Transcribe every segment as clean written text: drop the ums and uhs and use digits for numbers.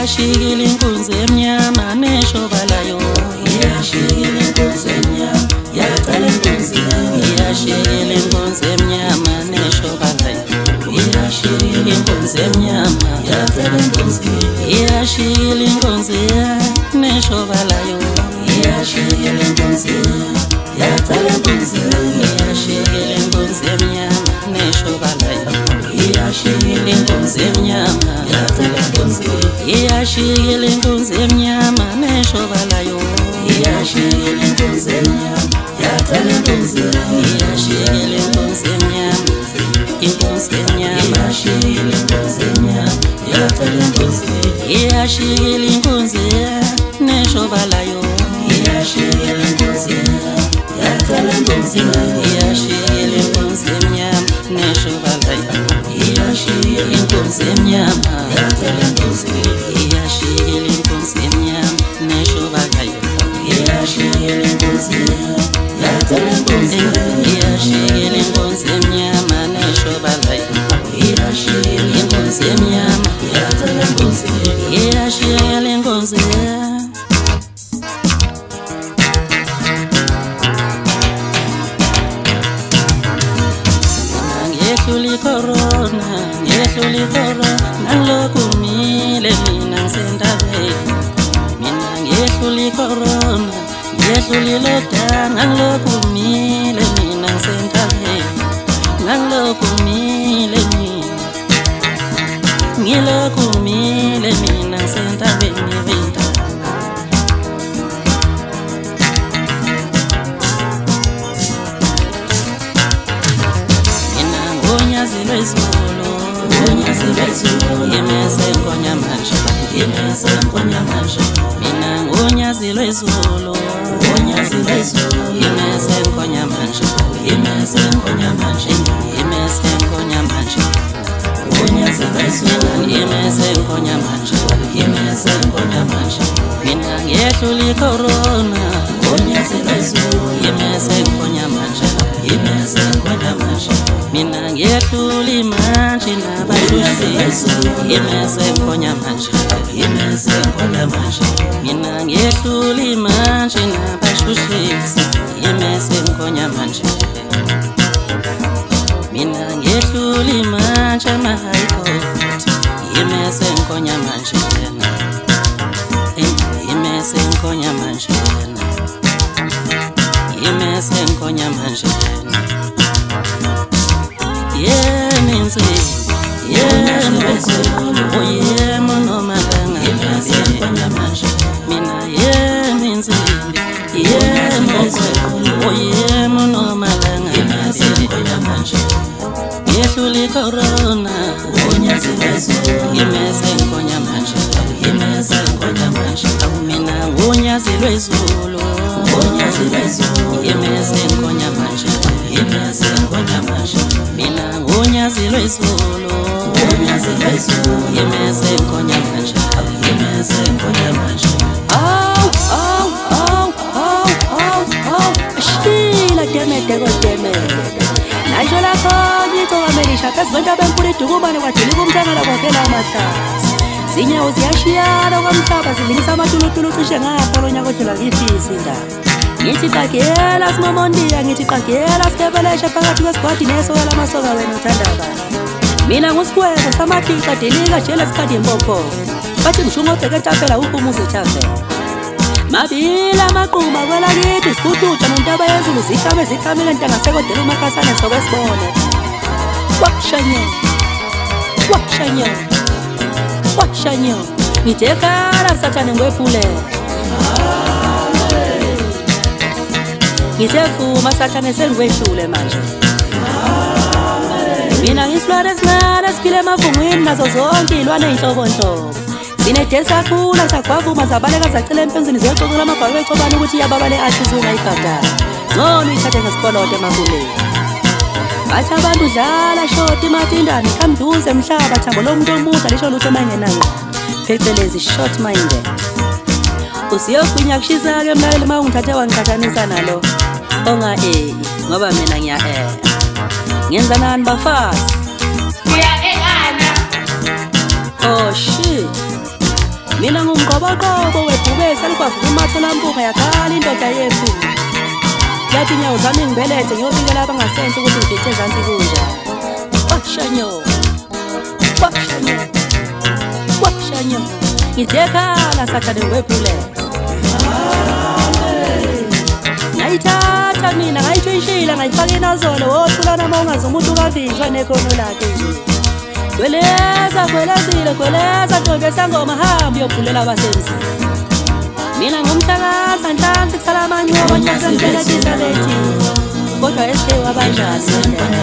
iyashikila inkunzi emnyama neshobalayo, iyashikila inkunzi emnyama yaqala inkunzi iyashikila inkunzi emnyama neshobalayo, iyashikila inkunzi emnyama yaqala inkunzi iyashikila inkunzi neshobalayo, iyashikila inkunzi yaqala inkunzi iyashikila inkunzi emnyama neshobalayo, iyashikila inkunzi emnyama yaqala inkunzi iyashikila inkunzi emnyama neshobalayo, iyashikila inkunzi emnyama yaqala inkunzi iyashikila inkunzi emnyama, inkunzi emnyama, iyashikila inkunzi emnyama yaqala inkunzi iyashikila inkunzi neshobalayo, iyashikila inkunzi yaqala inkunzi iyashikila inkunzi emnyama neshobalayo, iyashikila inkunzi emnyama yaqala inkunzi iyashikila inkunzi emnyama neshobalayo, iyashikila inkunzi yaqala inkunzi iyashikila inkunzi emnyama neshobalayo, iyashikila inkunzi emnyama, yaqala inkunzi iyashikila inkunzi. Ngehluli corona, ngehluli corona, nangilokumile mina ngisendabeni. Mina ngehluli corona, ngehluli lockdown, nangilokumile mina ngisendabeni. Nangilokumile mina, ngilokumile mina ngisendabeni vita. Lwezulu, unyazi lwezulu imese nkonyamanje, imese nkonyamanje mina ngunyazi lwezulu, unyazi lwezulu imese nkonyamanje, imese nkonyamanje imese nkonyamanje, unyazi lwezulu imese nkonyamanje, imese nkonyamanje mina ngehluli corona, unyazi lwezulu imese nkonyamanje, imese nkonyamanje mina ngehluli manje nabashushi, imese nkonyamanje, imese nkonyamanje mina ngehluli manje nabashushisi, imese nkonyamanje, mina ngehluli manje ama-high court, imese nkonyamanje, imese nkonyamanje, imese nkonyamanje, yeninzi, oyemo nomalanga, imese nkonyamanje mina yeninzi, oyemo nomalanga, imese nkonyamanje ngehluli corona, unyazi lwezulu imese nkonyamanje, imese nkonyamanje mina ngunyazi lwezulu, unyazi lwezulu imese nkonyamanje, imese nkonyamanje mina ngunyazi lwezulu, unyazi lwezulu imese nkonyamanje, imese nkonyamanje Aw, aw, aw, aw, aw, aw. Shila temete kotemete. Nasho lapho ngicokamenisha phezulu benkulu idukumane kwadilika umthangala kwaphela amahlasi. Zinyawo ziyashiyana kwamhlaba zilingisa amatulutulu cishe ngapha lonyaka odlula ngifisa indaba. Ngithi qagela simomondiya, ngithi qagela sikebeleshe phakathi kwesigwadi nesoka lamasoka wena uthandabani. Mina ngusikwebo samatica dilika jela sikhathi impopho. Bathi ngishungo obheke etafela uphumuze etafela. Mabila amaquma kwelakithi isikutuja nontaba yezulu zikhamile ntangasekodela umakhasane sokwesibone. Wakshanyo ngithe khala sathane ngwephule. Ngithe vuma sathane sengwehlule manje. Mina ngisilwane esincane esiphile emavungwini nazo zonke iy'lwane ey'nhlobonhlobo. Zinede sakhula sagwavuma zabaleka zacela empenzini ziyococela amabhalo becobana ukuthi iyababale athi ungayibhadala. Ngcono uyithathe ngesikoloto emabuleni. Bathi abantu dlala shoti matindane kamduze emhlaba thambo lomuntu omuda lisho lutho mangenayo. Phecelezi short minded. Usiyogwinya kushisa-ke emlaleli uma ungithathe wangiqhathanisa nalo. Onga ngoba mina ngiya ngenza nani bafazi? Uya ana. Oh shit. mina ngumqoboqobo webhubesi alukwavuka umatholambuka yakhala indoda yethu yathi nyawo zami ngibelethe ngiyobikela abangasenhle ukuthi ngibhice ezansi kunjani washanyo ngidekhala sathane ngwephule ngayithatha mina ngayitshintshila ngayifaka inazolo wothulana uma ungazi umuntu ukavishwa nekhono lakhe nje gweleza ntombi esangoma hambi yobhulela abasemzini mina ngumhlakaza nhlansi kusala amanyoba nyasentelekisa lethi kodwa eske wabanjani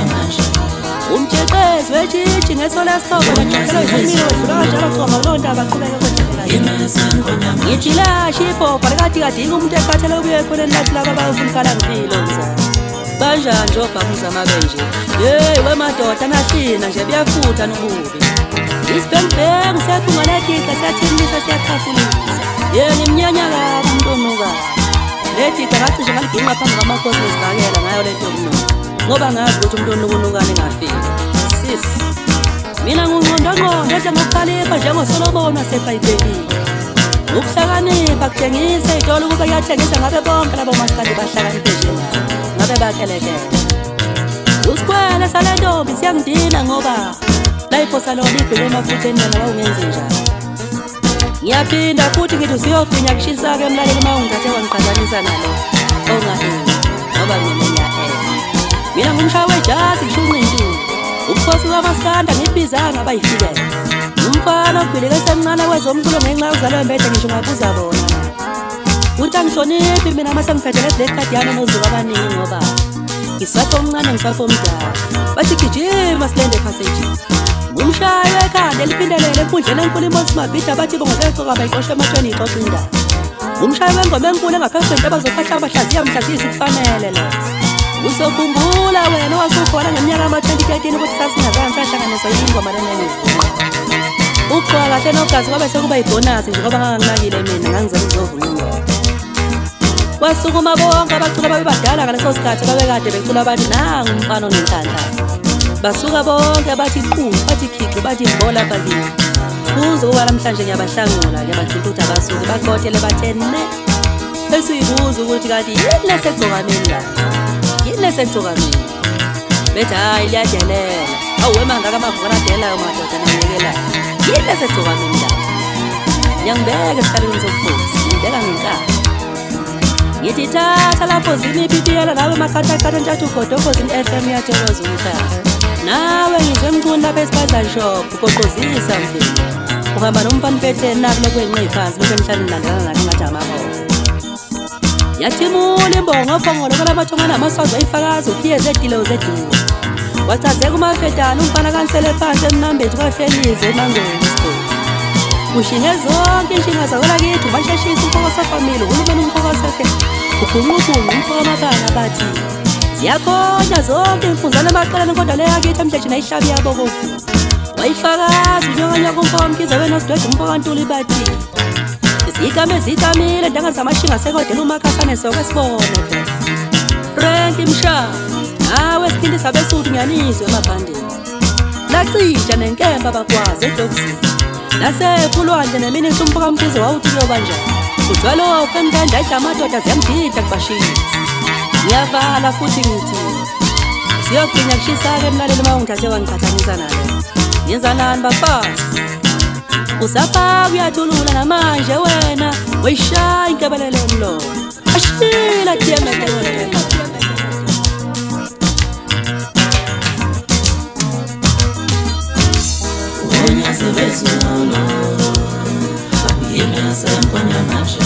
umtshexezi wetshitshi ngesola sihlobo lathekelo izimilo wedlula kanjalo coma kuloo ndaba aqhubeke kwethekela ngithi lashi ibhobha likadinga umuntu ekhathele ukuye ekhoneni lathi laba bayofuna mpilo mzala banjani njobhamuza amabenje yeyi wemadoda nahlina nje buyafutha nobubi isibhengibhengu siyathungaledika siyathimisa siyakhafulisa yeni mnyanya kabi umntonuka ledika ngacishe ngaliginqa phambi kwamakhosi ngizibhakela ngayo lento mnuka ngoba ngazi ukuthi umntonuka unukane ngafika sis mina ngungqondongqondo edla ngokukhalipha njengosolomoni wasebhayibhelini ukuhlakanipha kuthengisa itolo ukuba kuyathengisa ngabe bonke labo masikandi bahlakaniphe njengayo ngabe bakelekele usikwele sale ntombi siyangidina ngoba layiphosa lona ibhele emafutheni yena wawungenzi njani ngiyaphinda futhi ngithi usiyogwinya kushisa-ke emlaleli uma ungithathe wangiqhathanisa nalo ongahengi ngoba mina mina ngumshaya wejazi ngishunqintini ubukhosi kwamaskanda ngibizanga abayifikele umfana ogwileke semncane kwezomculo ngenxa yokuzalwa embede ngisho ngabuza bona ukuthi angihloniphi mina uma sengiphethele black card yami nozuka abaningi ngoba ngisapho omncane ngisapho omdala bathi gijima silende passage ngumshayi wekhanda eliphindelele enkundleni enkulu imosmabhida bathi bongazecoka bayiqoshe ematshweni ixoxa indaba ngumshayi wengoma enkulu engaphesente abazophatha abahlaziya mhlaziyisi kufanele lo usokhumbula wena owasukhona ngeminyaka ama-2013 ukuthi sasingazange sahlanganisa ingoma lenengivuka ukugqoka kahle nogazi kwabe sekuba yibhonasi nje ngoba nganginakile mina ngangizela ukuzovuna ingoma wasukuma bonke abacula babebadala ngaleso sikhathi babekade becula bathi nangu umfana onenhlanhla basuka bonke bathi qhu bathi khixu bathi mbola bakini kuze kuba namhlanje ngiyabahlangula-ke bathintha ukuthi abasuke baqothele bathene besiyibuza ukuthi kanti yini lesegcokameni la yini lesegcokameni bethi hhayi liyadelela awuwema ngaka amavukana adelayo madoda nangiyekela yini lesegcokameni la ngiyangibeka esihlalweni sobukhosi ngibeka ngenkani ngithi thatha lapho zini ipipiyela nawe makhathakhatha ntshathu ugodobhozi i-FM yathokoza umhlaba nawe ngizwe emcuni lapha esibazali shop ugoqozisa mfini uhamba nomfana uphetheni nakulo kwenqa iphansi bese mhlawumbe nilandana nathi ngathi amaholo yathimula imbongo ofongolo kwalamathongana amaswazi ayifakazi uphiyeze edilo zedulu wachazeka umafedana umfana kansele phansi emnambethi kwafelize emangweni isigodi ushinge zonke inshinga zakwelakithi ubasheshisa umfokosi afamile uhulumeni umfokosi akhe ugunqubunqu umfokamabanga bathi ziyakhona zonke imfunzane emaqeleni kodwa leyakithi emhleshi nayihlabi yabo kofu wayifakazi unyokanyaka umfokamkhiza wenosidwede umfokantuli bathi zikamile ndanga zamashinga sekodela umakhasane soke sibone Frank Msha nawe siphindisa besuthi ngiyanizwe emabhandeni lacija nenkemba bakwazi edokisini nasephulwandle neminisi umfokamkhize wawuthi kuyoba njani kudwa lokho emntanda ayidla amadoda ziyamgida kubashisi ngiyavala futhi ngithi siyogcinya kushisa-ke emlaleli uma ungithathe wangiqhathanisa nalo ngenza nani bafazi usapha kuyathulula namanje wena wayishaya inkebelelo emlomo ashila diemeteotema Onyazibezolo Abuyena semponya manje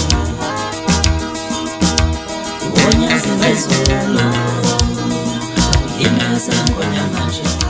Onyazibezolo Abuyena semponya manje